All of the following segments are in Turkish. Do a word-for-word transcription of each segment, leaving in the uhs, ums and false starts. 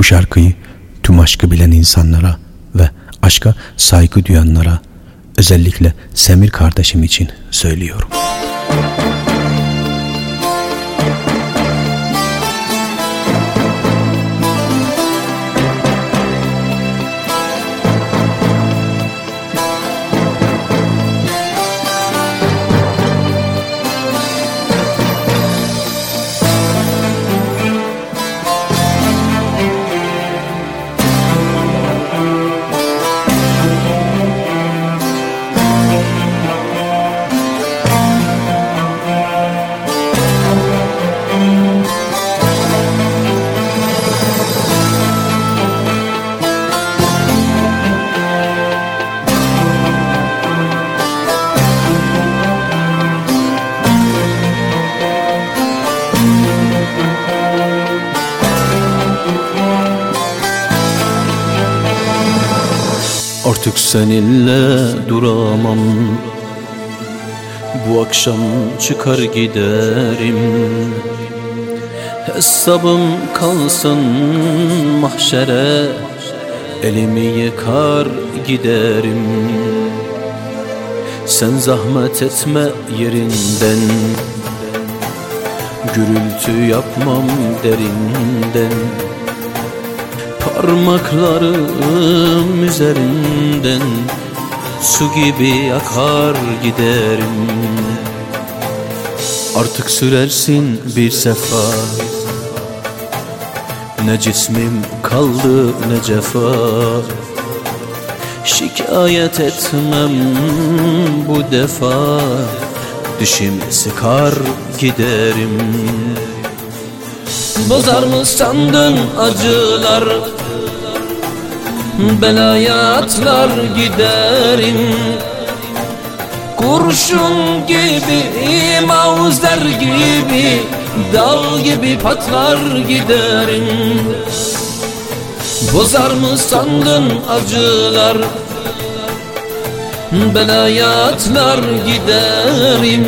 şarkıyı tüm aşkı bilen insanlara ve aşka saygı duyanlara, özellikle Semir kardeşim için söylüyorum. Artık seninle duramam, bu akşam çıkar giderim. Hesabım kalsın mahşere, elimi yıkar giderim. Sen zahmet etme yerinden, gürültü yapmam derinden. Parmaklarım üzerinden su gibi akar giderim. Artık sürersin bir sefa, ne cismim kaldı ne cefa. Şikayet etmem bu defa, dişimi sıkar giderim. Bozar mı sandın acılar, belaya atlar giderim. Kurşun gibi, mavzer gibi, dal gibi patlar giderim. Bozar mı sandın acılar, belaya atlar giderim.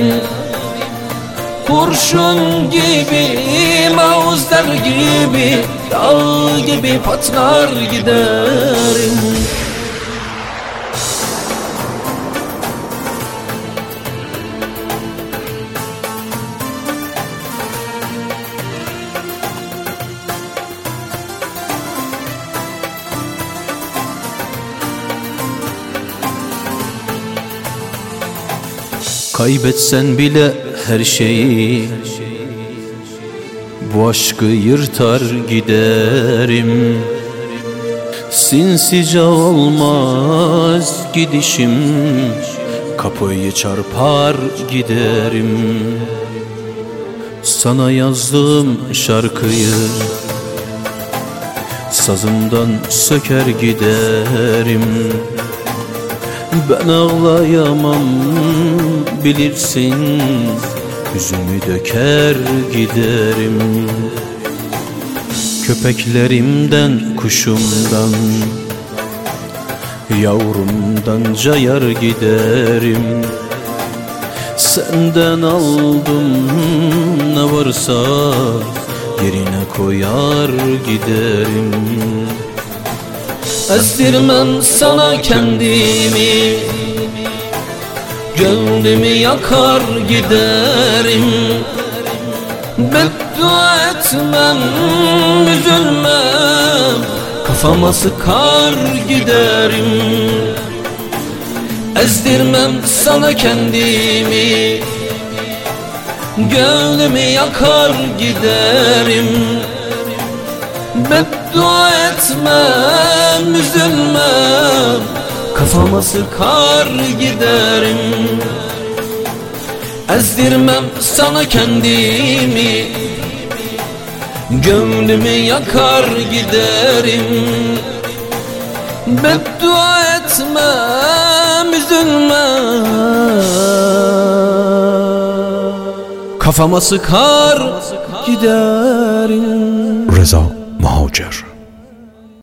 Kurşun gibi, mavzer gibi, dal gibi patlar giderim. Kaybetsen bile her şeyi, bu aşkı yırtar giderim. Sinsice olmaz gidişim, kapıyı çarpar giderim. Sana yazdığım şarkıyı sazımdan söker giderim. Ben ağlayamam bilirsin, yüzümü döker giderim. Köpeklerimden, kuşumdan, yavrumdan cayar giderim. Senden aldım ne varsa, yerine koyar giderim. Ezdirmem sana kendimi, gönlümü yakar giderim. Beddua etmem, üzülmem, kafama sıkar giderim. Ezdirmem sana kendimi, gönlümü yakar giderim. Beddua etmem, üzülmem, kafama sıkar giderim. Ezdirmem sana kendimi, gönlümü yakar giderim. Beddua etmem, üzülmem, kafama sıkar giderim. Reza Mahaucer.